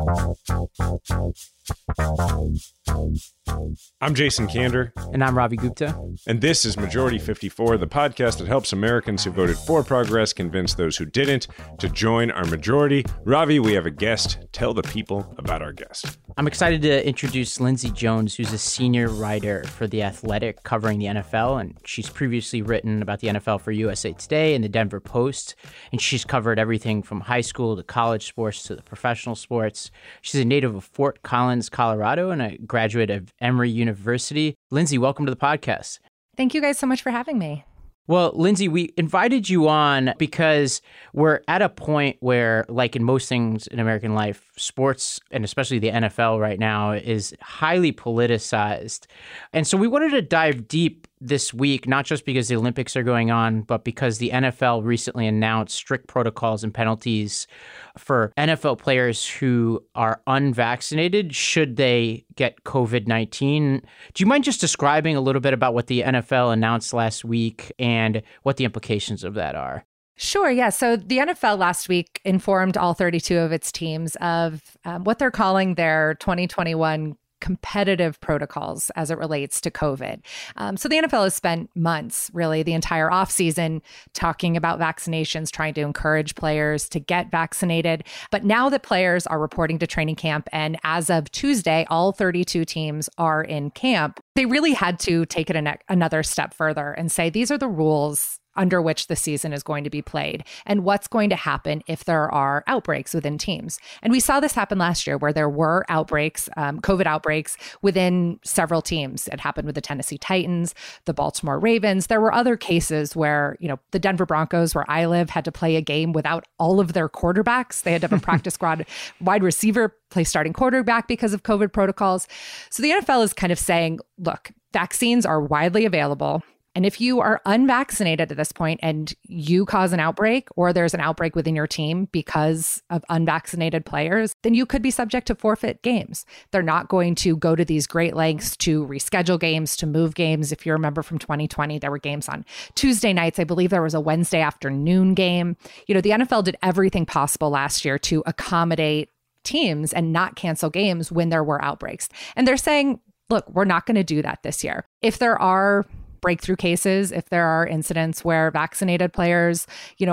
I'm Jason Kander. And I'm Ravi Gupta. And this is Majority 54, the podcast that helps Americans who voted for progress convince those who didn't to join our majority. Ravi, we have a guest. Tell the people about our guest. I'm excited to introduce Lindsay Jones, who's a senior writer for The Athletic covering the NFL. And she's previously written about the NFL for USA Today and the Denver Post. And she's covered everything from high school to college sports to the professional sports. She's a native of Fort Collins, Colorado, and a graduate of Emory University. Lindsay, welcome to the podcast. Thank you guys so much for having me. Well, Lindsay, we invited you on because we're at a point where, like in most things in American life, sports, and especially the NFL right now, is highly politicized. And so we wanted to dive deep this week, not just because the Olympics are going on, but because the NFL recently announced strict protocols and penalties for NFL players who are unvaccinated should they get COVID-19. Do you mind just describing a little bit about what the NFL announced last week and what the implications of that are? Sure, yeah. So the NFL last week informed all 32 of its teams of what they're calling their 2021 competitive protocols as it relates to COVID. So the NFL has spent months, really the entire offseason, talking about vaccinations, trying to encourage players to get vaccinated. But now that players are reporting to training camp, and as of Tuesday, all 32 teams are in camp, they really had to take it another step further and say, these are the rules under which the season is going to be played and what's going to happen if there are outbreaks within teams. And we saw this happen last year where there were outbreaks, COVID outbreaks within several teams. It happened with the Tennessee Titans, the Baltimore Ravens. There were other cases where, the Denver Broncos, where I live, had to play a game without all of their quarterbacks. They had to have a practice squad wide receiver play starting quarterback because of COVID protocols. So the NFL is kind of saying, look, vaccines are widely available. And if you are unvaccinated at this point and you cause an outbreak, or there's an outbreak within your team because of unvaccinated players, then you could be subject to forfeit games. They're not going to go to these great lengths to reschedule games, to move games. If you remember from 2020, there were games on Tuesday nights. I believe there was a Wednesday afternoon game. The NFL did everything possible last year to accommodate teams and not cancel games when there were outbreaks. And they're saying, look, we're not going to do that this year. If there are breakthrough cases, if there are incidents where vaccinated players,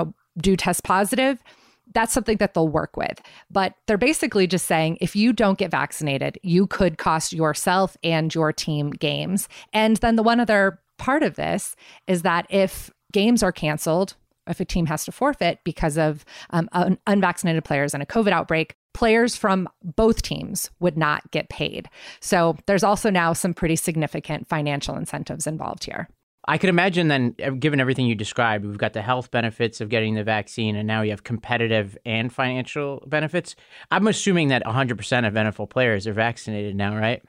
do test positive, that's something that they'll work with. But they're basically just saying, if you don't get vaccinated, you could cost yourself and your team games. And then the one other part of this is that if games are canceled, if a team has to forfeit because of unvaccinated players and a COVID outbreak, players from both teams would not get paid. So there's also now some pretty significant financial incentives involved here. I could imagine then, given everything you described, we've got the health benefits of getting the vaccine, and now you have competitive and financial benefits. I'm assuming that 100% of NFL players are vaccinated now, right?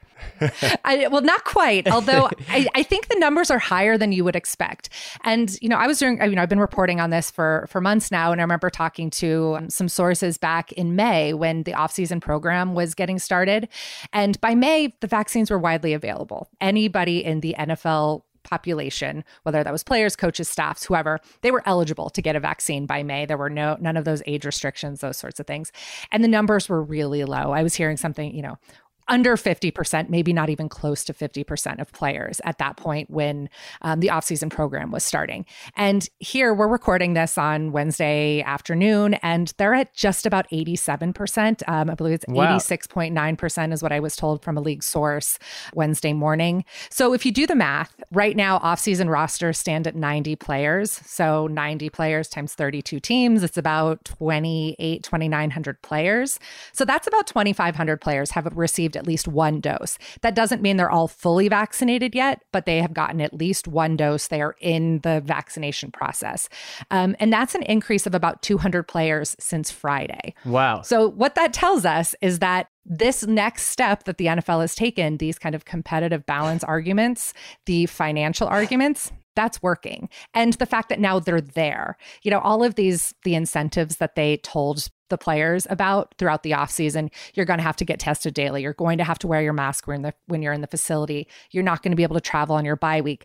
Well, not quite, although I think the numbers are higher than you would expect. And, I've been reporting on this for months now. And I remember talking to some sources back in May when the offseason program was getting started. And by May, the vaccines were widely available. Anybody in the NFL population, whether that was players, coaches, staffs, whoever, they were eligible to get a vaccine by May. There were none of those age restrictions, those sorts of things. And the numbers were really low. I was hearing something, under 50%, maybe not even close to 50% of players at that point when the offseason program was starting. And here we're recording this on Wednesday afternoon, and they're at just about 87%. I believe it's 86.9% is what I was told from a league source Wednesday morning. So if you do the math, right now offseason rosters stand at 90 players. So 90 players times 32 teams, it's about 2,900 players. So that's about 2,500 players have received at least one dose. That doesn't mean they're all fully vaccinated yet, but they have gotten at least one dose. They are in the vaccination process. And that's an increase of about 200 players since Friday. Wow. So what that tells us is that this next step that the NFL has taken, these kind of competitive balance arguments, the financial arguments, that's working. And the fact that now they're there, all of the incentives that they told the players about throughout the offseason, you're going to have to get tested daily. You're going to have to wear your mask when you're in the facility. You're not going to be able to travel on your bye week.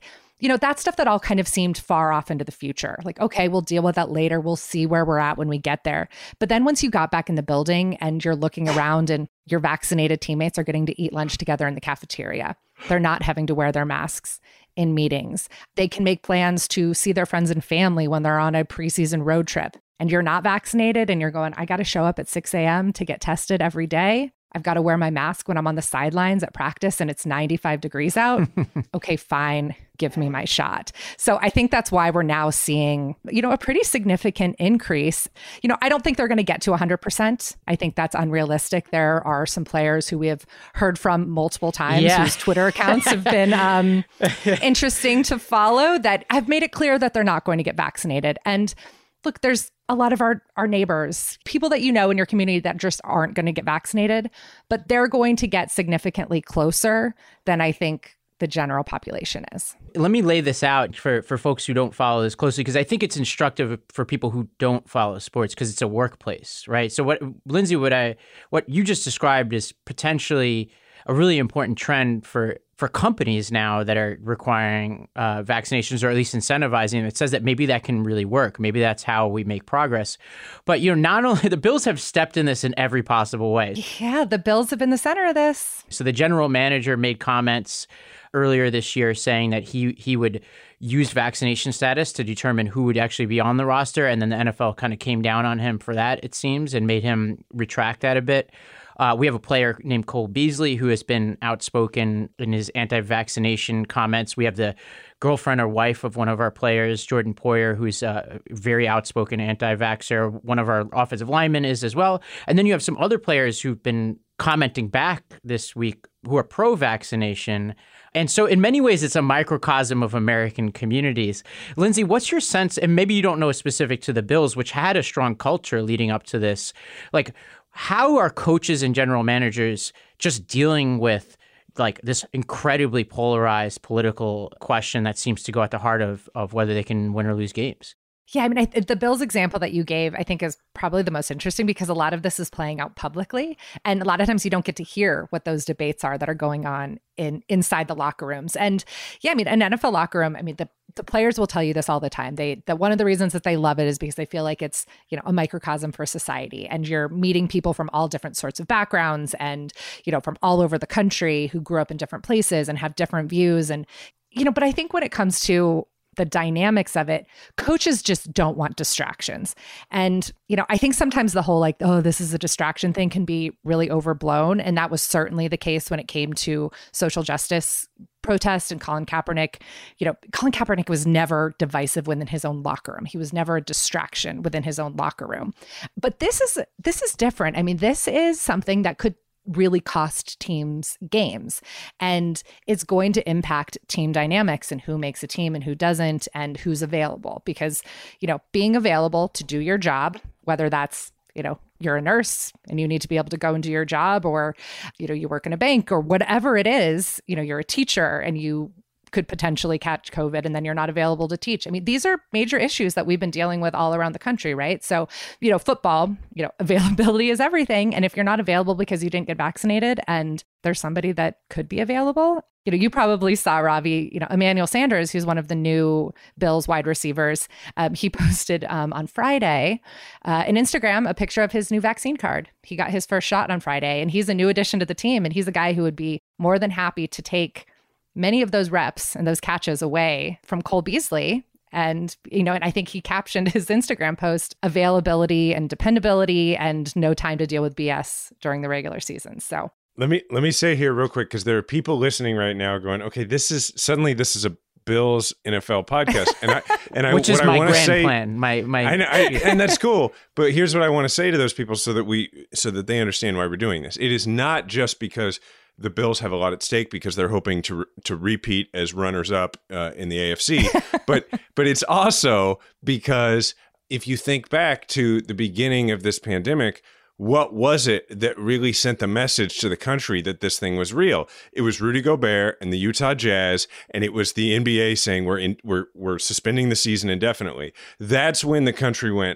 That stuff that all kind of seemed far off into the future. Like, okay, we'll deal with that later. We'll see where we're at when we get there. But then once you got back in the building and you're looking around and your vaccinated teammates are getting to eat lunch together in the cafeteria, they're not having to wear their masks in meetings. They can make plans to see their friends and family when they're on a preseason road trip. And you're not vaccinated and you're going, I got to show up at 6 a.m. to get tested every day. I've got to wear my mask when I'm on the sidelines at practice and it's 95 degrees out. Okay, fine. Give me my shot. So I think that's why we're now seeing, a pretty significant increase. I don't think they're going to get to 100%. I think that's unrealistic. There are some players who we have heard from multiple times whose Twitter accounts have been interesting to follow that have made it clear that they're not going to get vaccinated. And look, there's a lot of our neighbors, people that in your community that just aren't going to get vaccinated, but they're going to get significantly closer than I think the general population is. Let me lay this out for folks who don't follow this closely, because I think it's instructive for people who don't follow sports because it's a workplace, right? So Lindsay, what you just described is potentially a really important trend for companies now that are requiring vaccinations or at least incentivizing them. It says that maybe that can really work. Maybe that's how we make progress. But, not only the Bills have stepped in this in every possible way. Yeah, the Bills have been the center of this. So the general manager made comments earlier this year saying that he would use vaccination status to determine who would actually be on the roster. And then the NFL kind of came down on him for that, it seems, and made him retract that a bit. We have a player named Cole Beasley who has been outspoken in his anti-vaccination comments. We have the girlfriend or wife of one of our players, Jordan Poyer, who's a very outspoken anti-vaxxer. One of our offensive linemen is as well. And then you have some other players who've been commenting back this week who are pro-vaccination. And so in many ways, it's a microcosm of American communities. Lindsay, what's your sense, and maybe you don't know specific to the Bills, which had a strong culture leading up to this, like, how are coaches and general managers just dealing with this incredibly polarized political question that seems to go at the heart of whether they can win or lose games? Yeah, I mean, the Bills example that you gave, I think, is probably the most interesting because a lot of this is playing out publicly. And a lot of times you don't get to hear what those debates are that are going on inside the locker rooms. And yeah, I mean, an NFL locker room, I mean, the players will tell you this all the time. That one of the reasons that they love it is because they feel like it's, a microcosm for society. And you're meeting people from all different sorts of backgrounds and, from all over the country who grew up in different places and have different views. And, but I think when it comes to the dynamics of it, coaches just don't want distractions. And, I think sometimes the whole this is a distraction thing can be really overblown. And that was certainly the case when it came to social justice protests and Colin Kaepernick. Colin Kaepernick was never divisive within his own locker room. He was never a distraction within his own locker room. But this is different. I mean, this is something that could really cost teams games, and it's going to impact team dynamics and who makes a team and who doesn't and who's available, because being available to do your job, whether that's you're a nurse and you need to be able to go and do your job, or you work in a bank or whatever it is, you're a teacher and you could potentially catch COVID and then you're not available to teach. I mean, these are major issues that we've been dealing with all around the country, right? So, football, availability is everything. And if you're not available because you didn't get vaccinated and there's somebody that could be available, you probably saw, Ravi, Emmanuel Sanders, who's one of the new Bills wide receivers. He posted on Friday an Instagram, a picture of his new vaccine card. He got his first shot on Friday, and he's a new addition to the team. And he's a guy who would be more than happy to take many of those reps and those catches away from Cole Beasley. And, and I think he captioned his Instagram post, availability and dependability and no time to deal with BS during the regular season. So let me say here real quick, because there are people listening right now going, okay, this is a Bills NFL podcast. And I which is my grand plan. My and that's cool. But here's what I want to say to those people so that they understand why we're doing this. It is not just because the Bills have a lot at stake because they're hoping to repeat as runners-up in the AFC. but it's also because if you think back to the beginning of this pandemic, what was it that really sent the message to the country that this thing was real? It was Rudy Gobert and the Utah Jazz, and it was the NBA saying we're suspending the season indefinitely. That's when the country went,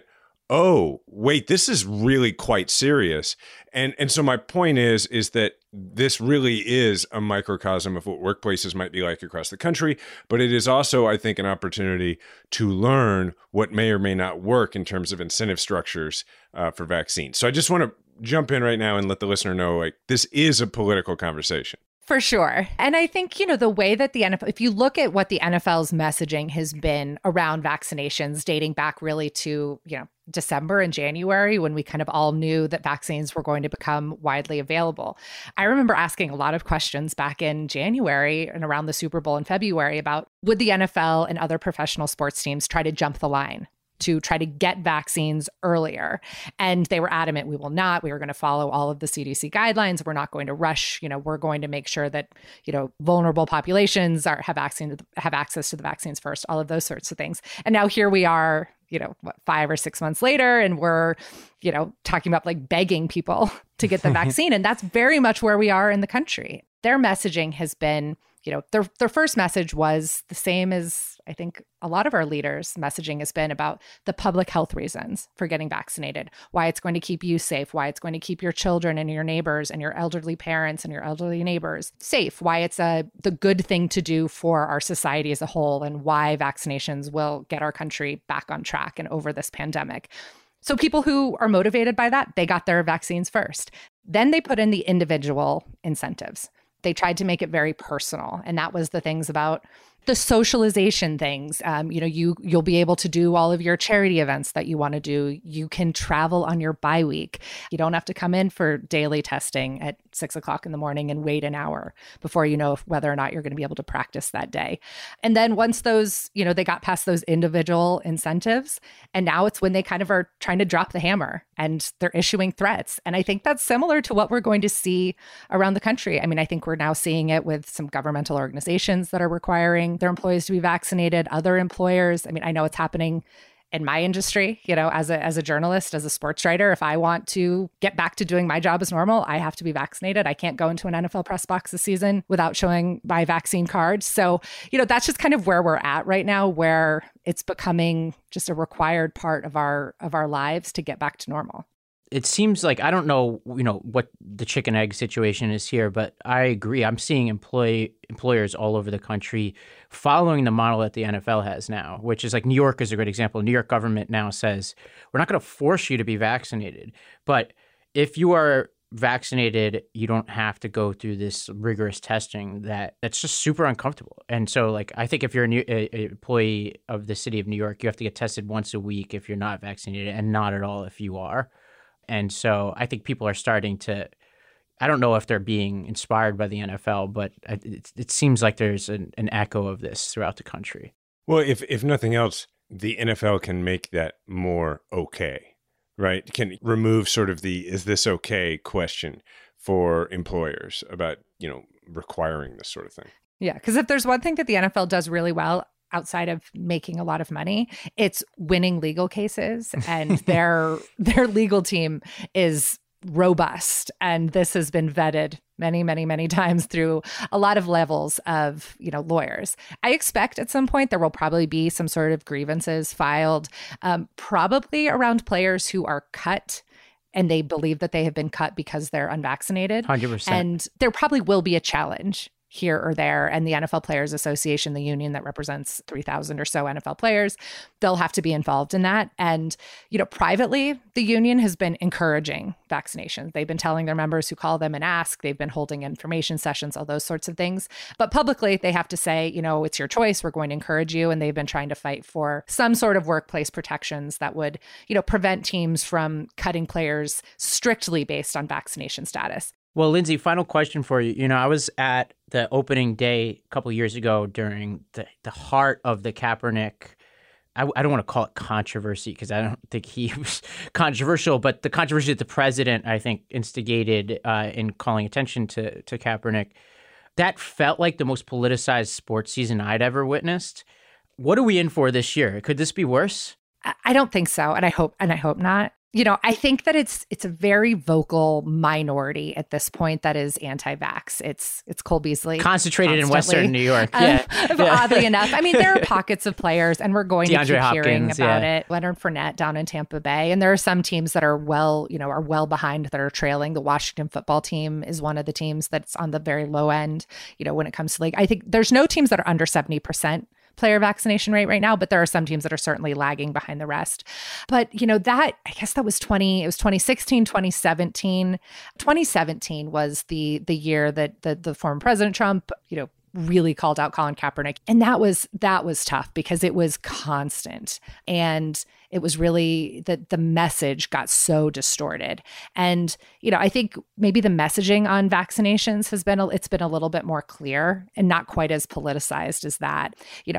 oh, wait, this is really quite serious. And so my point is that this really is a microcosm of what workplaces might be like across the country, but it is also, I think, an opportunity to learn what may or may not work in terms of incentive structures for vaccines. So I just want to jump in right now and let the listener know, like, this is a political conversation. For sure. And I think, the way that the NFL, if you look at what the NFL's messaging has been around vaccinations dating back really to, December and January, when we kind of all knew that vaccines were going to become widely available. I remember asking a lot of questions back in January and around the Super Bowl in February about, would the NFL and other professional sports teams try to jump the line to try to get vaccines earlier? And they were adamant, we will not. We are going to follow all of the CDC guidelines. We're not going to rush. We're going to make sure that, vulnerable populations have access to the vaccines first, all of those sorts of things. And now here we are, 5 or 6 months later, and we're, talking about like begging people to get the vaccine. And that's very much where we are in the country. Their messaging has been, their first message was the same as I think a lot of our leaders' messaging has been about the public health reasons for getting vaccinated, why it's going to keep you safe, why it's going to keep your children and your neighbors and your elderly parents and your elderly neighbors safe, why it's the good thing to do for our society as a whole, and why vaccinations will get our country back on track and over this pandemic. So people who are motivated by that, they got their vaccines first. Then they put in the individual incentives. They tried to make it very personal. And that was the things about the socialization things. You'll be able to do all of your charity events that you want to do. You can travel on your bye week. You don't have to come in for daily testing at 6 o'clock in the morning and wait an hour before you know whether or not you're going to be able to practice that day. And then once those, they got past those individual incentives, and now it's when they kind of are trying to drop the hammer and they're issuing threats. And I think that's similar to what we're going to see around the country. I mean, I think we're now seeing it with some governmental organizations that are requiring their employees to be vaccinated, other employers. I mean, I know it's happening in my industry, as a journalist, as a sports writer. If I want to get back to doing my job as normal, I have to be vaccinated. I can't go into an NFL press box this season without showing my vaccine card. So, that's just kind of where we're at right now, where it's becoming just a required part of our lives to get back to normal. It seems like, I don't know, what the chicken egg situation is here, but I agree. I'm seeing employers all over the country following the model that the NFL has now, which is like New York is a great example. New York government now says, we're not going to force you to be vaccinated, but if you are vaccinated, you don't have to go through this rigorous testing that's just super uncomfortable. And so, like, I think if you're an employee of the city of New York, you have to get tested once a week if you're not vaccinated, and not at all if you are. And so I think people are starting to, I don't know if they're being inspired by the NFL, but it seems like there's an echo of this throughout the country. Well, if nothing else, the NFL can make that more okay, right? Can remove sort of the "is this okay" question for employers about, requiring this sort of thing. Yeah, because if there's one thing that the NFL does really well, outside of making a lot of money, it's winning legal cases, and their legal team is robust. And this has been vetted many, many, many times through a lot of levels of, lawyers. I expect at some point there will probably be some sort of grievances filed, probably around players who are cut and they believe that they have been cut because they're unvaccinated. 100%. And there probably will be a challenge here or there. And the NFL Players Association, the union that represents 3,000 or so NFL players, they'll have to be involved in that. And, privately, the union has been encouraging vaccinations. They've been telling their members who call them and ask. They've been holding information sessions, all those sorts of things. But publicly, they have to say, it's your choice. We're going to encourage you. And they've been trying to fight for some sort of workplace protections that would, prevent teams from cutting players strictly based on vaccination status. Well, Lindsay, final question for you. I was at the opening day a couple of years ago during the heart of the Kaepernick. I don't want to call it controversy because I don't think he was controversial, but the controversy that the president, I think, instigated in calling attention to Kaepernick, that felt like the most politicized sports season I'd ever witnessed. What are we in for this year? Could this be worse? I don't think so. And I hope not. I think that it's a very vocal minority at this point that is anti-vax. It's Cole Beasley, concentrated in Western New York. Oddly enough, I mean, there are pockets of players, and we're going to keep hearing about it. Leonard Fournette down in Tampa Bay, and there are some teams that are well behind, that are trailing. The Washington football team is one of the teams that's on the very low end. When it comes to I think there's no teams that are under 70% player vaccination rate right now, but there are some teams that are certainly lagging behind the rest. But, I guess that was 2016, 2017. 2017 was the year that the former President Trump, really called out Colin Kaepernick. And that was tough because it was constant. And it was really the message got so distorted. And, I think maybe the messaging on vaccinations it's been a little bit more clear and not quite as politicized as that.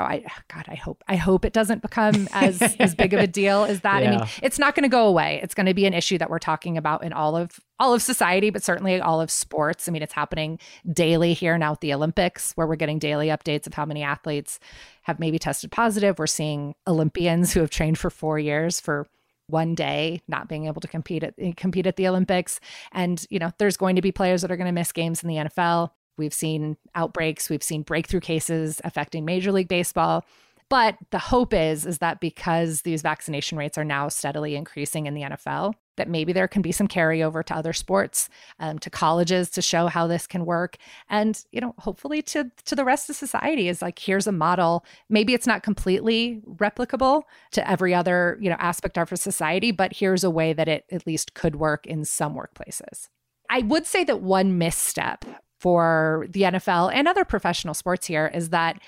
I hope it doesn't become as big of a deal as that. Yeah. I mean, it's not going to go away. It's going to be an issue that we're talking about in all of society, but certainly all of sports. I mean, it's happening daily here now at the Olympics, where we're getting daily updates of how many athletes have maybe tested positive. We're seeing Olympians who have trained for 4 years for one day not being able to compete at the Olympics. And, there's going to be players that are going to miss games in the NFL. We've seen outbreaks. We've seen breakthrough cases affecting Major League Baseball. But the hope is that because these vaccination rates are now steadily increasing in the NFL, that maybe there can be some carryover to other sports, to colleges, to show how this can work. And, hopefully to the rest of society is here's a model. Maybe it's not completely replicable to every other, aspect of our society, but here's a way that it at least could work in some workplaces. I would say that one misstep for the NFL and other professional sports here is that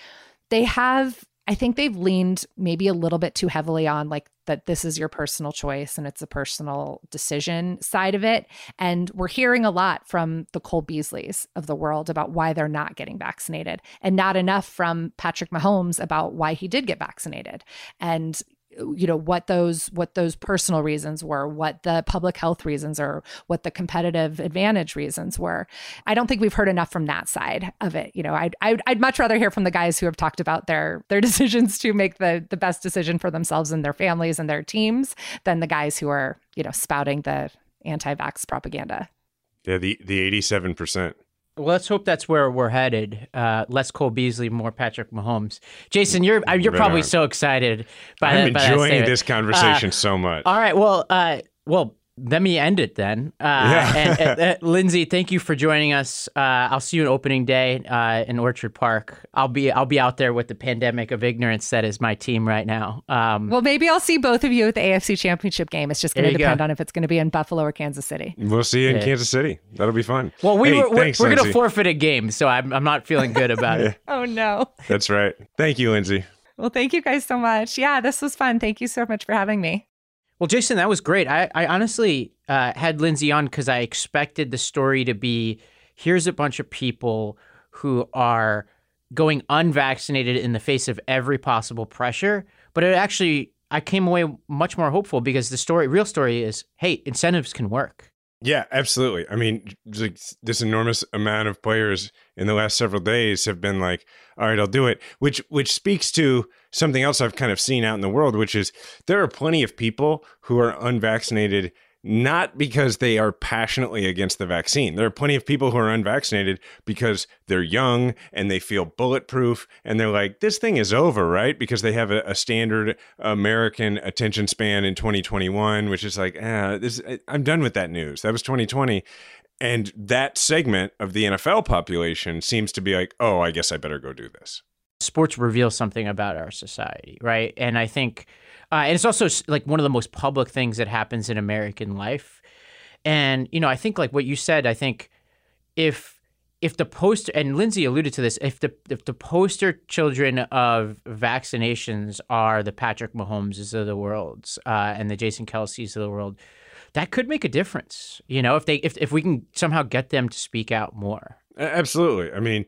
I think they've leaned maybe a little bit too heavily on that this is your personal choice and it's a personal decision side of it. And we're hearing a lot from the Cole Beasleys of the world about why they're not getting vaccinated, and not enough from Patrick Mahomes about why he did get vaccinated. And what those personal reasons were, what the public health reasons are, what the competitive advantage reasons were. I don't think we've heard enough from that side of it. I'd much rather hear from the guys who have talked about their decisions to make the best decision for themselves and their families and their teams than the guys who are, spouting the anti-vax propaganda. Yeah, the 87%. Well, let's hope that's where we're headed. Less Cole Beasley, more Patrick Mahomes. Jason, you're probably so excited by I'm enjoying this conversation so much. All right, well, let me end it then. And Lindsay, thank you for joining us. I'll see you on opening day in Orchard Park. I'll be out there with the pandemic of ignorance that is my team right now. Well, maybe I'll see both of you at the AFC Championship game. It's just going to depend on if it's going to be in Buffalo or Kansas City. We'll see you in Kansas City. That'll be fun. Well, we're going to forfeit a game, so I'm not feeling good about it. Oh, no. That's right. Thank you, Lindsay. Well, thank you guys so much. Yeah, this was fun. Thank you so much for having me. Well, Jason, that was great. I honestly had Lindsay on because I expected the story to be, here's a bunch of people who are going unvaccinated in the face of every possible pressure. But I came away much more hopeful because real story is, hey, incentives can work. Yeah, absolutely. I mean, this enormous amount of players in the last several days have been like, all right, I'll do it, which speaks to something else I've kind of seen out in the world, which is there are plenty of people who are unvaccinated not because they are passionately against the vaccine. There are plenty of people who are unvaccinated because they're young and they feel bulletproof and they're like, this thing is over, right? Because they have a standard American attention span in 2021, which is like, I'm done with that news. That was 2020. And that segment of the NFL population seems to be like, oh, I guess I better go do this. Sports reveal something about our society, right? And I think, and it's also one of the most public things that happens in American life. And, I think what you said, I think if the poster, and Lindsay alluded to this, if the poster children of vaccinations are the Patrick Mahomes of the world and the Jason Kelce's of the world, that could make a difference, if we can somehow get them to speak out more. Absolutely. I mean,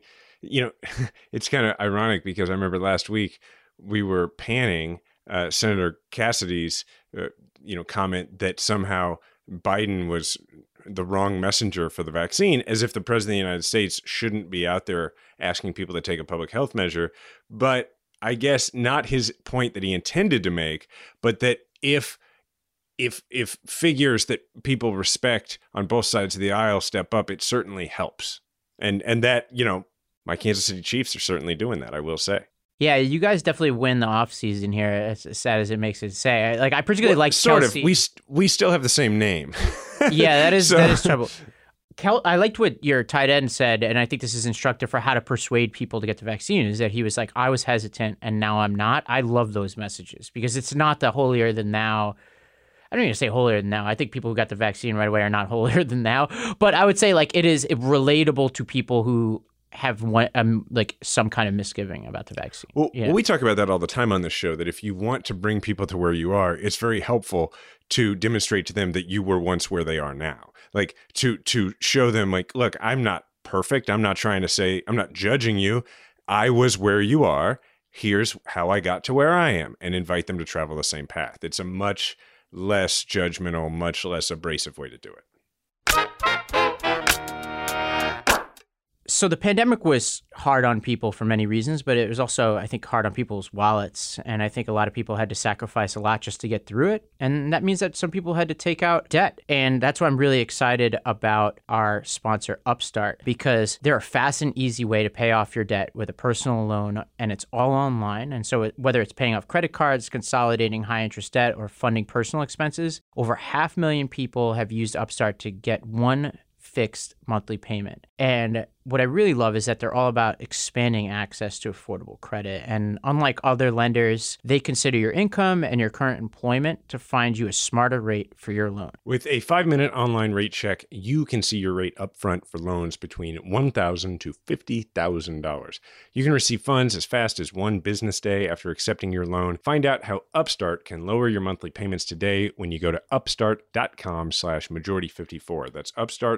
it's kind of ironic because I remember last week we were panning Senator Cassidy's, comment that somehow Biden was the wrong messenger for the vaccine, as if the president of the United States shouldn't be out there asking people to take a public health measure. But I guess not his point that he intended to make, but that if if figures that people respect on both sides of the aisle step up, it certainly helps. And that, my Kansas City Chiefs are certainly doing that, I will say. Yeah, you guys definitely win the offseason here, as sad as it makes it say. I particularly like sort Kelsey. of. We still have the same name. Yeah, that is trouble. I liked what your tight end said, and I think this is instructive for how to persuade people to get the vaccine, is that he was like, I was hesitant and now I'm not. I love those messages because it's not the holier than thou. I don't even say holier than thou. I think people who got the vaccine right away are not holier than thou. But I would say it is relatable to people who have some kind of misgiving about the vaccine. Well, we talk about that all the time on this show, that if you want to bring people to where you are, it's very helpful to demonstrate to them that you were once where they are now. Like to show them look, I'm not perfect. I'm not trying to say, I'm not judging you. I was where you are. Here's how I got to where I am, and invite them to travel the same path. It's a much less judgmental, much less abrasive way to do it. So the pandemic was hard on people for many reasons, but it was also, I think, hard on people's wallets. And I think a lot of people had to sacrifice a lot just to get through it. And that means that some people had to take out debt. And that's why I'm really excited about our sponsor, Upstart, because they're a fast and easy way to pay off your debt with a personal loan, and it's all online. And so whether it's paying off credit cards, consolidating high interest debt, or funding personal expenses, over 500,000 people have used Upstart to get one fixed monthly payment. And what I really love is that they're all about expanding access to affordable credit. And unlike other lenders, they consider your income and your current employment to find you a smarter rate for your loan. With a 5-minute online rate check, you can see your rate upfront for loans between $1,000 to $50,000. You can receive funds as fast as one business day after accepting your loan. Find out how Upstart can lower your monthly payments today when you go to upstart.com/majority54. That's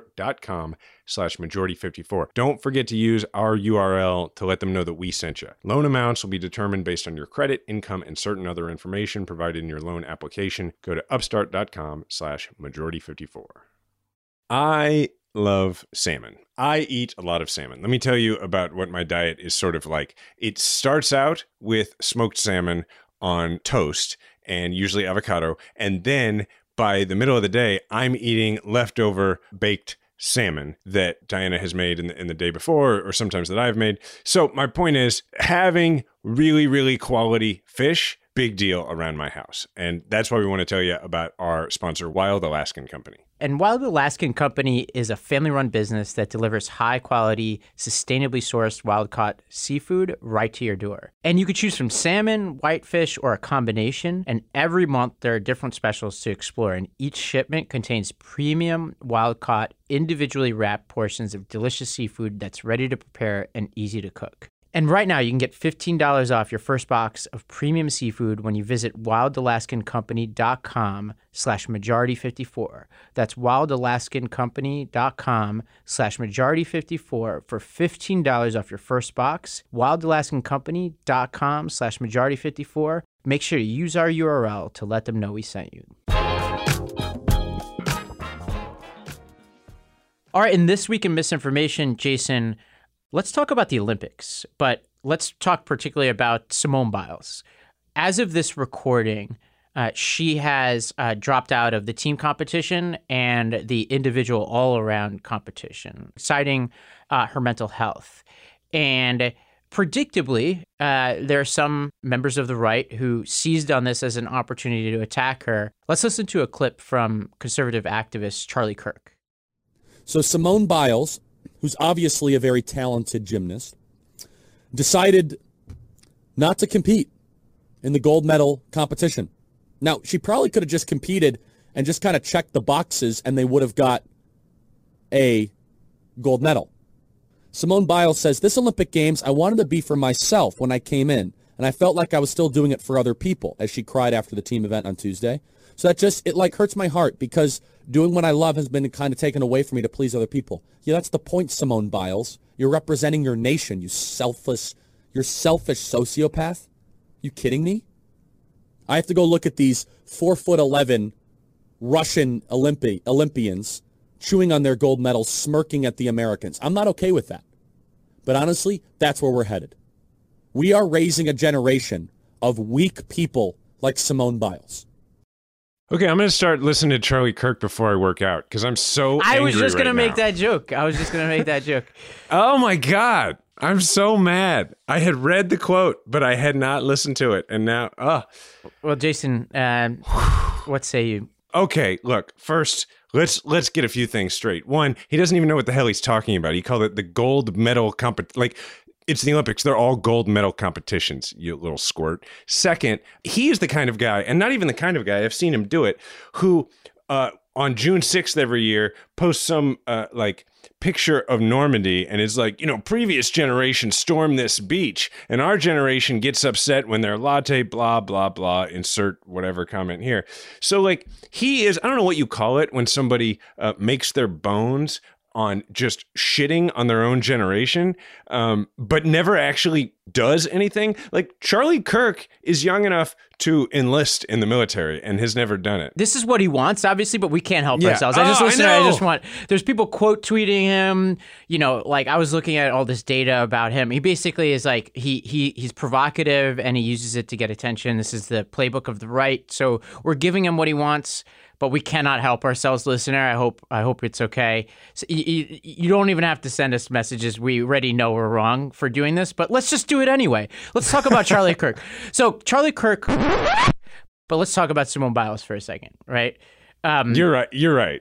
upstart.com/majority54. Don't forget to use our URL to let them know that we sent you. Loan amounts will be determined based on your credit, income, and certain other information provided in your loan application. Go to upstart.com/majority54. I love salmon. I eat a lot of salmon. Let me tell you about what my diet is sort of like. It starts out with smoked salmon on toast and usually avocado. And then by the middle of the day, I'm eating leftover baked salmon that Diana has made in the day before, or sometimes that I've made. So my point is, having really, really quality fish, big deal around my house. And that's why we want to tell you about our sponsor, Wild Alaskan Company. And Wild Alaskan Company is a family-run business that delivers high-quality, sustainably sourced wild-caught seafood right to your door. And you could choose from salmon, whitefish, or a combination. And every month, there are different specials to explore. And each shipment contains premium, wild-caught, individually wrapped portions of delicious seafood that's ready to prepare and easy to cook. And right now, you can get $15 off your first box of premium seafood when you visit wildalaskancompany.com/majority54. That's wildalaskancompany.com/majority54 for $15 off your first box. wildalaskancompany.com/majority54. Make sure to use our URL to let them know we sent you. All right, in This Week in Misinformation, Jason, let's talk about the Olympics, but let's talk particularly about Simone Biles. As of this recording, she has dropped out of the team competition and the individual all-around competition, citing her mental health. And predictably, there are some members of the right who seized on this as an opportunity to attack her. Let's listen to a clip from conservative activist Charlie Kirk. So Simone Biles, who's obviously a very talented gymnast, decided not to compete in the gold medal competition. Now, she probably could have just competed and just kind of checked the boxes and they would have got a gold medal. Simone Biles says, "This Olympic Games, I wanted to be for myself when I came in, and I felt like I was still doing it for other people," as she cried after the team event on Tuesday. So that just, it hurts my heart because doing what I love has been kind of taken away from me to please other people. Yeah, that's the point, Simone Biles. You're representing your nation, you're selfish sociopath. You kidding me? I have to go look at these 4'11" Russian Olympians chewing on their gold medals, smirking at the Americans. I'm not okay with that. But honestly, that's where we're headed. We are raising a generation of weak people like Simone Biles. Okay, I'm going to start listening to Charlie Kirk before I work out because I'm so I was just going to make that joke. Oh my God. I'm so mad. I had read the quote, but I had not listened to it. And now, Well, Jason, what say you? Okay, look, first, let's get a few things straight. One, he doesn't even know what the hell he's talking about. He called it the gold medal like, it's the Olympics. They're all gold medal competitions, you little squirt. Second, he is the kind of guy, and not even the kind of guy, I've seen him do it, who on June 6th every year posts some like picture of Normandy and is like, previous generation stormed this beach, and our generation gets upset when their latte, blah, blah, blah, insert whatever comment here. So like he is, I don't know what you call it when somebody makes their bones on just shitting on their own generation, but never actually does anything. Like Charlie Kirk is young enough to enlist in the military and has never done it. This is what he wants, obviously, but we can't help ourselves. There's people quote tweeting him, like I was looking at all this data about him. He basically is like, he's provocative and he uses it to get attention. This is the playbook of the right. So we're giving him what he wants, but we cannot help ourselves, listener. I hope it's okay. So you don't even have to send us messages. We already know we're wrong for doing this, but let's just do it anyway. Let's talk about Charlie Kirk. So Charlie Kirk, but let's talk about Simone Biles for a second, right? You're right.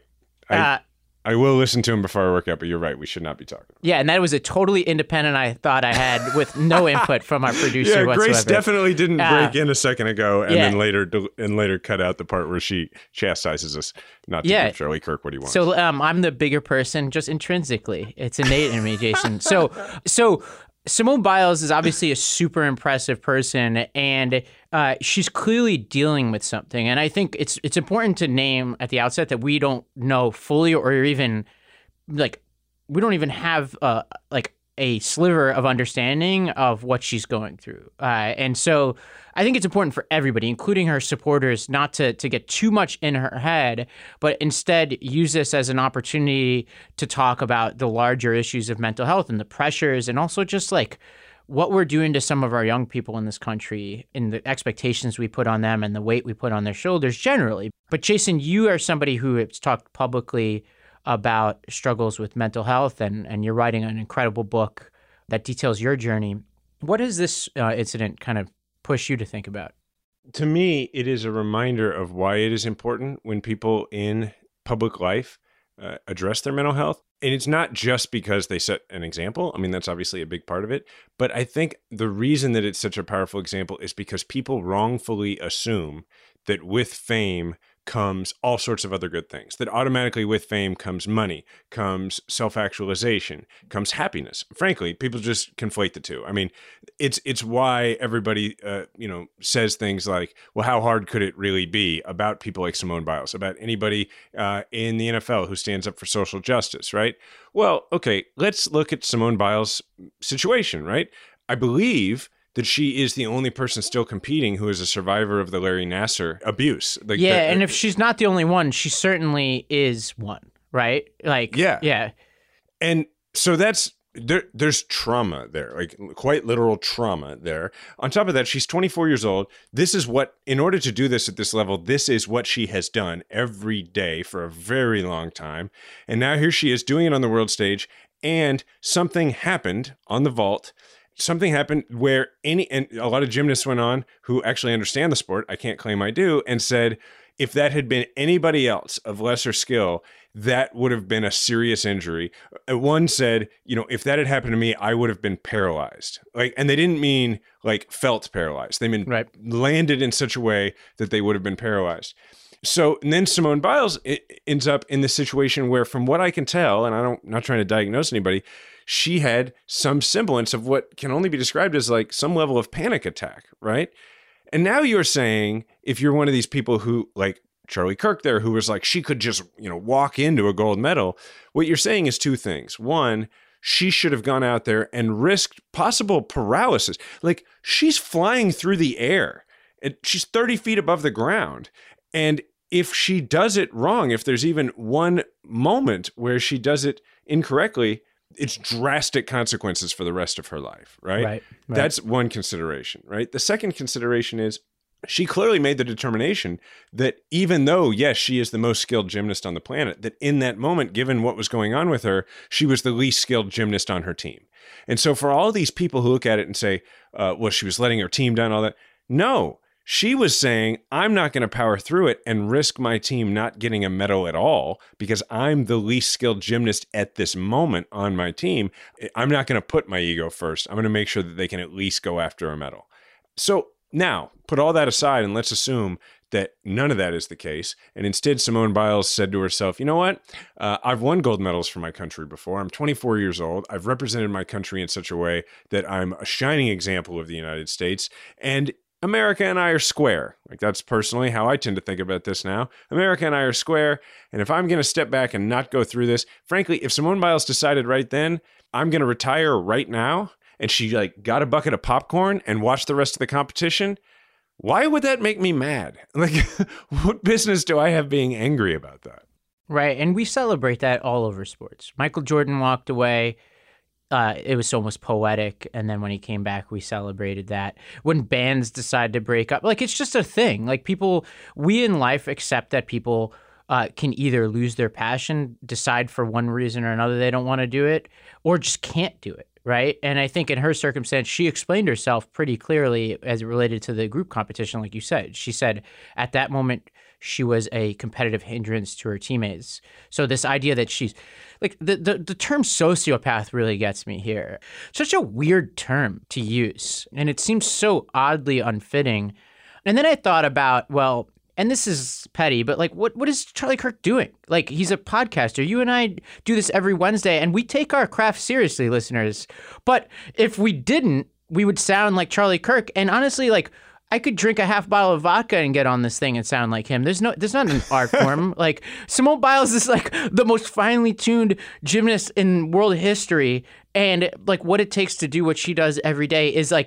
I will listen to him before I work out, but you're right. We should not be talking. Yeah, and that was a totally independent thought I had with no input from our producer whatsoever. Grace definitely didn't break in a second ago and then later cut out the part where she chastises us not to give Charlie Kirk what he wants. So I'm the bigger person just intrinsically. It's innate in me, Jason. So Simone Biles is obviously a super impressive person, and she's clearly dealing with something. And I think it's important to name at the outset that we don't know fully, or even like we don't even have like a sliver of understanding of what she's going through. And so I think it's important for everybody, including her supporters, not to get too much in her head, but instead use this as an opportunity to talk about the larger issues of mental health and the pressures, and also just like what we're doing to some of our young people in this country and the expectations we put on them and the weight we put on their shoulders generally. But Jason, you are somebody who has talked publicly about struggles with mental health, and you're writing an incredible book that details your journey. What does this incident kind of push you to think about? To me, it is a reminder of why it is important when people in public life address their mental health. And it's not just because they set an example. I mean, that's obviously a big part of it. But I think the reason that it's such a powerful example is because people wrongfully assume that with fame comes all sorts of other good things, that automatically with fame comes money, comes self-actualization, comes happiness. Frankly, people just conflate the two. I mean, it's why everybody, says things like, well, how hard could it really be about people like Simone Biles, about anybody in the NFL who stands up for social justice, right? Well, okay, let's look at Simone Biles' situation, right? I believe that she is the only person still competing who is a survivor of the Larry Nassar abuse. Like and if she's not the only one, she certainly is one, right? Like, yeah. And so there's trauma there, like quite literal trauma there. On top of that, she's 24 years old. In order to do this at this level, this is what she has done every day for a very long time. And now here she is doing it on the world stage, and something happened on the vault. Something happened where and a lot of gymnasts went on who actually understand the sport, I can't claim I do, and said, if that had been anybody else of lesser skill, that would have been a serious injury. One said, if that had happened to me, I would have been paralyzed. And they didn't mean like felt paralyzed. They mean landed in such a way that they would have been paralyzed. So, and then Simone Biles ends up in this situation where, from what I can tell, and I'm not trying to diagnose anybody, she had some semblance of what can only be described as like some level of panic attack, right? And now you're saying, if you're one of these people who, like Charlie Kirk there, who was like, she could just, walk into a gold medal, what you're saying is two things. One, she should have gone out there and risked possible paralysis. Like, she's flying through the air, and she's 30 feet above the ground. And if she does it wrong, if there's even one moment where she does it incorrectly, it's drastic consequences for the rest of her life, right? Right. That's one consideration, right? The second consideration is she clearly made the determination that even though, yes, she is the most skilled gymnast on the planet, that in that moment, given what was going on with her, she was the least skilled gymnast on her team. And so for all these people who look at it and say, well, she was letting her team down, all that. No, she was saying, I'm not going to power through it and risk my team not getting a medal at all because I'm the least skilled gymnast at this moment on my team. I'm not going to put my ego first. I'm going to make sure that they can at least go after a medal. So now, put all that aside and let's assume that none of that is the case. And instead, Simone Biles said to herself, you know what? I've won gold medals for my country before. I'm 24 years old. I've represented my country in such a way that I'm a shining example of the United States. And America and I are square. Like, that's personally how I tend to think about this now. America and I are square. And if I'm going to step back and not go through this, frankly, if Simone Biles decided right then, I'm going to retire right now, and she got a bucket of popcorn and watched the rest of the competition, why would that make me mad? Like, what business do I have being angry about that? Right. And we celebrate that all over sports. Michael Jordan walked away. It was almost poetic. And then when he came back, we celebrated that. When bands decide to break up, like, it's just a thing. Like, we in life accept that people can either lose their passion, decide for one reason or another they don't want to do it, or just can't do it. Right. And I think in her circumstance, she explained herself pretty clearly as it related to the group competition. Like you said, she said at that moment, she was a competitive hindrance to her teammates. So this idea that she's like the term sociopath really gets me here. Such a weird term to use. And it seems so oddly unfitting. And then I thought about, well, and this is petty, but like, what is Charlie Kirk doing? Like, he's a podcaster. You and I do this every Wednesday, and we take our craft seriously, listeners. But if we didn't, we would sound like Charlie Kirk. And honestly, like, I could drink a half bottle of vodka and get on this thing and sound like him. There's not an art form. Like, Simone Biles is like the most finely tuned gymnast in world history, and like what it takes to do what she does every day is like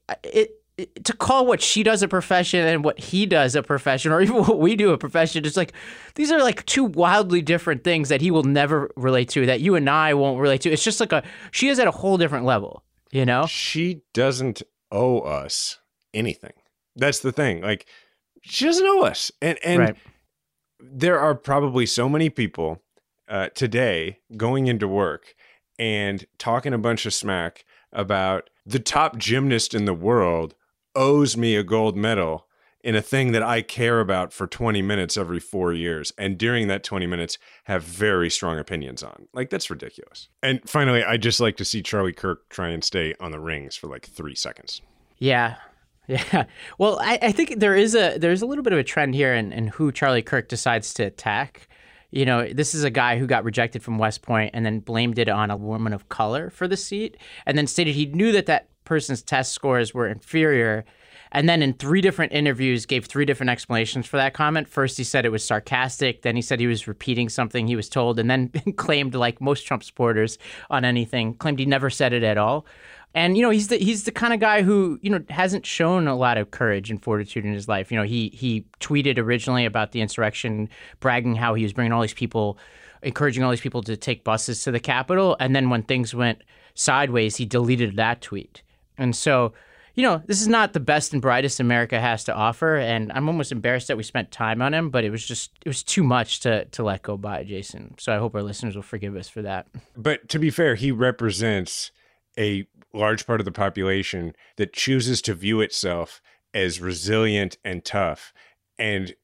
to call what she does a profession and what he does a profession, or even what we do a profession, it's like, these are like two wildly different things that he will never relate to, that you and I won't relate to. It's just like she is at a whole different level, you know? She doesn't owe us anything. That's the thing. Like, she doesn't owe us. And right. There are probably so many people today going into work and talking a bunch of smack about the top gymnast in the world owes me a gold medal in a thing that I care about for 20 minutes every 4 years. And during that 20 minutes have very strong opinions on. Like, that's ridiculous. And finally, I'd just like to see Charlie Kirk try and stay on the rings for like 3 seconds. Yeah. Yeah. Well, I think there's a little bit of a trend here in who Charlie Kirk decides to attack. You know, this is a guy who got rejected from West Point and then blamed it on a woman of color for the seat, and then stated he knew that person's test scores were inferior, and then in 3 different interviews gave 3 different explanations for that comment. First, he said it was sarcastic. Then he said he was repeating something he was told, and then claimed, like most Trump supporters on anything, claimed he never said it at all. And, you know, he's the kind of guy who, you know, hasn't shown a lot of courage and fortitude in his life. You know, he tweeted originally about the insurrection, bragging how he was bringing all these people, encouraging all these people to take buses to the Capitol. And then when things went sideways, he deleted that tweet. And so, you know, this is not the best and brightest America has to offer. And I'm almost embarrassed that we spent time on him, but it was too much to let go by, Jason. So I hope our listeners will forgive us for that. But to be fair, he represents a large part of the population that chooses to view itself as resilient and tough, and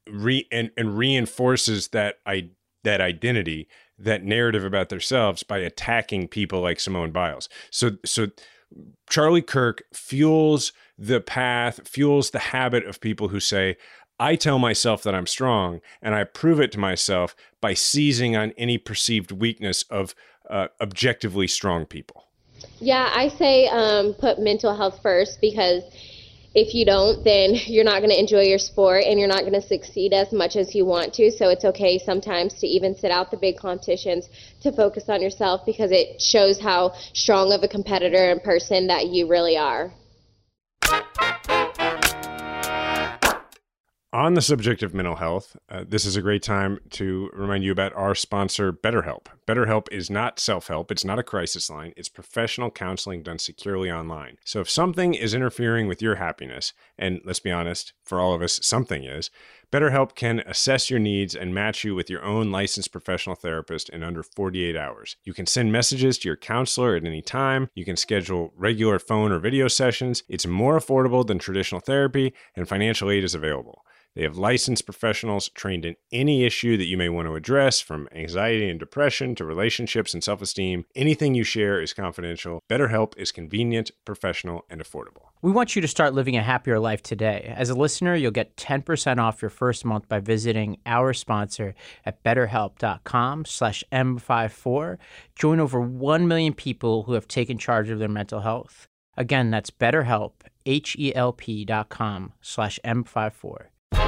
reinforces that identity, that narrative about themselves by attacking people like Simone Biles. So Charlie Kirk fuels the habit of people who say, I tell myself that I'm strong, and I prove it to myself by seizing on any perceived weakness of objectively strong people. Yeah, I say put mental health first, because if you don't, then you're not going to enjoy your sport and you're not going to succeed as much as you want to. So it's okay sometimes to even sit out the big competitions to focus on yourself, because it shows how strong of a competitor and person that you really are. On the subject of mental health, this is a great time to remind you about our sponsor, BetterHelp. BetterHelp is not self-help. It's not a crisis line. It's professional counseling done securely online. So if something is interfering with your happiness, and let's be honest, for all of us, something is, BetterHelp can assess your needs and match you with your own licensed professional therapist in under 48 hours. You can send messages to your counselor at any time. You can schedule regular phone or video sessions. It's more affordable than traditional therapy, and financial aid is available. They have licensed professionals trained in any issue that you may want to address, from anxiety and depression to relationships and self-esteem. Anything you share is confidential. BetterHelp is convenient, professional, and affordable. We want you to start living a happier life today. As a listener, you'll get 10% off your first month by visiting our sponsor at betterhelp.com/M54. Join over 1 million people who have taken charge of their mental health. Again, that's BetterHelp, HELP.com/M54.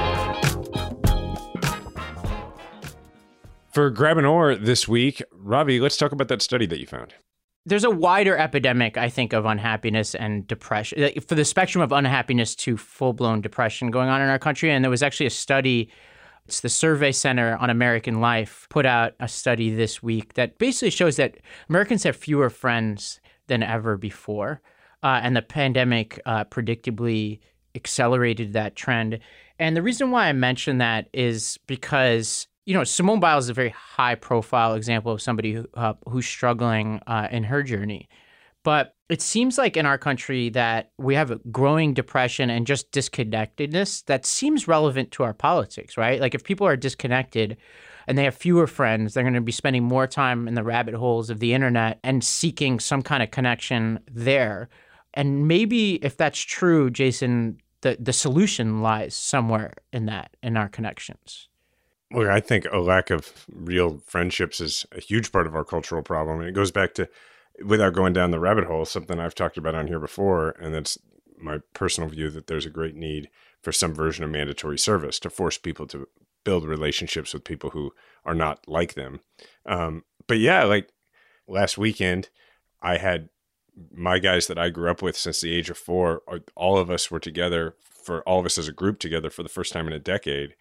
For Grab an Oar this week, Ravi, let's talk about that study that you found. There's a wider epidemic, I think, of unhappiness and depression, for the spectrum of unhappiness to full-blown depression going on in our country. And there was actually a study, it's the Survey Center on American Life, put out a study this week that basically shows that Americans have fewer friends than ever before. And the pandemic predictably accelerated that trend. And the reason why I mention that is because, you know, Simone Biles is a very high-profile example of somebody who's struggling in her journey. But it seems like in our country that we have a growing depression and just disconnectedness that seems relevant to our politics, right? Like if people are disconnected and they have fewer friends, they're going to be spending more time in the rabbit holes of the internet and seeking some kind of connection there. And maybe if that's true, Jason, the solution lies somewhere in that, in our connections. Look, I think a lack of real friendships is a huge part of our cultural problem. And it goes back to, without going down the rabbit hole, something I've talked about on here before, and that's my personal view, that there's a great need for some version of mandatory service to force people to build relationships with people who are not like them. But yeah, like last weekend, I had my guys that I grew up with since the age of 4, all of us were together, for all of us as a group together for the first time in a decade.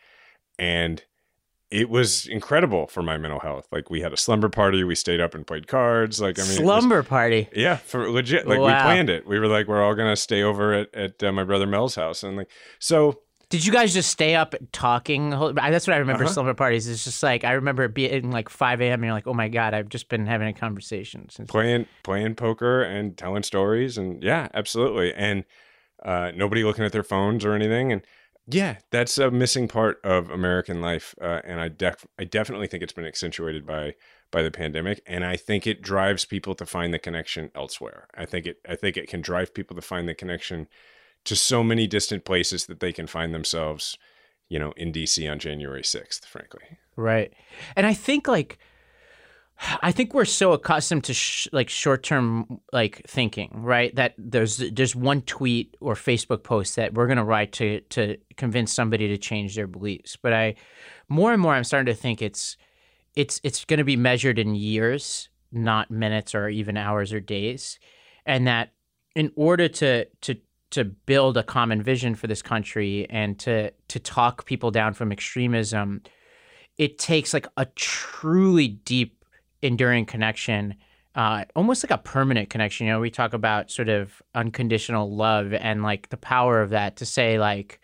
And it was incredible for my mental health. Like we had a slumber party. We stayed up and played cards. Like, I mean, slumber party. Yeah, for legit. Like Wow. we planned it. We were like, we're all going to stay over at my brother Mel's house. And like, so Did you guys just stay up talking? That's what I remember. Slumber parties. It's just like, I remember it being like 5 a.m. and you're like, oh my God, I've just been having a conversation. Playing poker and telling stories. And yeah, absolutely. And nobody looking at their phones or anything. And yeah, that's a missing part of American life. And I definitely think it's been accentuated by the pandemic. And I think it drives people to find the connection elsewhere. I think it can drive people to find the connection to so many distant places that they can find themselves, you know, in DC on January 6th, frankly. Right. And I think we're so accustomed to short-term thinking, right? That there's one tweet or Facebook post that we're going to write to convince somebody to change their beliefs. But more and more I'm starting to think it's going to be measured in years, not minutes or even hours or days. And that in order to build a common vision for this country and to talk people down from extremism, it takes like a truly deep, enduring connection, almost like a permanent connection. You know, we talk about sort of unconditional love and like the power of that to say like,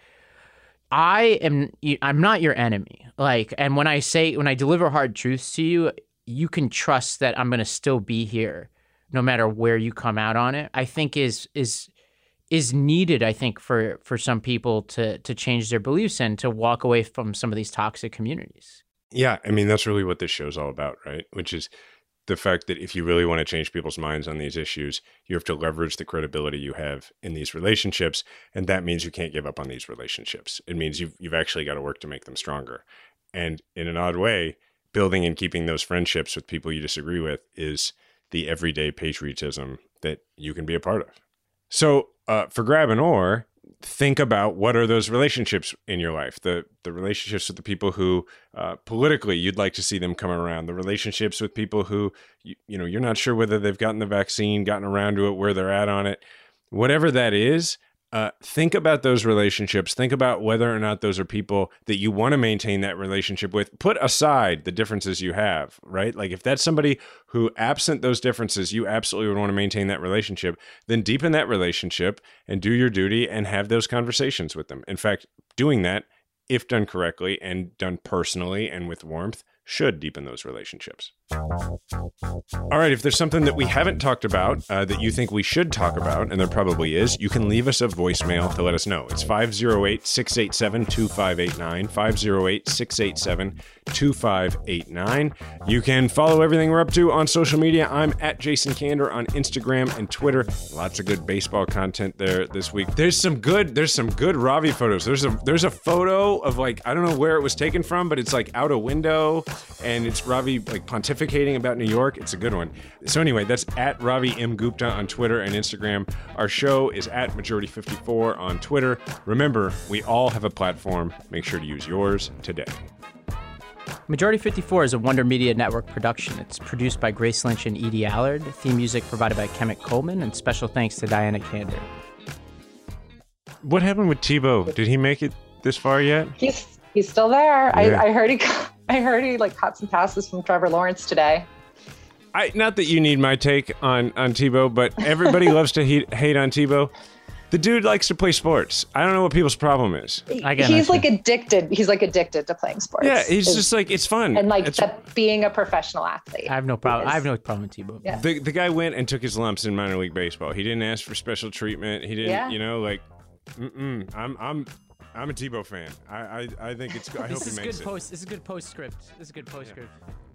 I'm not your enemy. Like, and when I deliver hard truths to you, you can trust that I'm going to still be here no matter where you come out on it, I think is needed, I think, for some people to change their beliefs and to walk away from some of these toxic communities. Yeah, I mean, that's really what this show's all about, right? Which is the fact that if you really want to change people's minds on these issues, you have to leverage the credibility you have in these relationships. And that means you can't give up on these relationships. It means you've actually got to work to make them stronger. And in an odd way, building and keeping those friendships with people you disagree with is the everyday patriotism that you can be a part of. So for Grab an Oar, think about what are those relationships in your life, the relationships with the people who politically you'd like to see them come around, the relationships with people who, you know, you're not sure whether they've gotten the vaccine, gotten around to it, where they're at on it. Whatever that is, think about those relationships. Think about whether or not those are people that you want to maintain that relationship with. Put aside the differences you have, right? Like if that's somebody who, absent those differences, you absolutely would want to maintain that relationship, then deepen that relationship and do your duty and have those conversations with them. In fact, doing that, if done correctly and done personally and with warmth, should deepen those relationships. All right, if there's something that we haven't talked about that you think we should talk about, and there probably is, you can leave us a voicemail to let us know. It's 508-687-2589, 508-687-2589. You can follow everything we're up to on social media. I'm at Jason Kander on Instagram and Twitter. Lots of good baseball content there this week. There's some good Ravi photos. There's a photo of, like, I don't know where it was taken from, but it's like out a window, and it's Ravi like pontificating about New York. It's a good one. So anyway, that's at Ravi M. Gupta on Twitter and Instagram. Our show is at Majority54 on Twitter. Remember, we all have a platform. Make sure to use yours today. Majority 54 is a Wonder Media Network production. It's produced by Grace Lynch and Edie Allard. Theme music provided by Kemet Coleman, and special thanks to Diana Kander. What happened with Tebow? Did he make it this far yet? He's still there. Yeah. I heard he like caught some passes from Trevor Lawrence today. Not that you need my take on Tebow, but everybody loves to hate on Tebow. The dude likes to play sports. I don't know what people's problem is. He's like addicted. He's like addicted to playing sports. Yeah, he's just like, it's fun. And like being a professional athlete. I have no problem. I have no problem with Tebow. Yeah. The guy went and took his lumps in minor league baseball. He didn't ask for special treatment. He didn't, I'm a Tebow fan. I think it's. I hope he makes it. This is good postscript.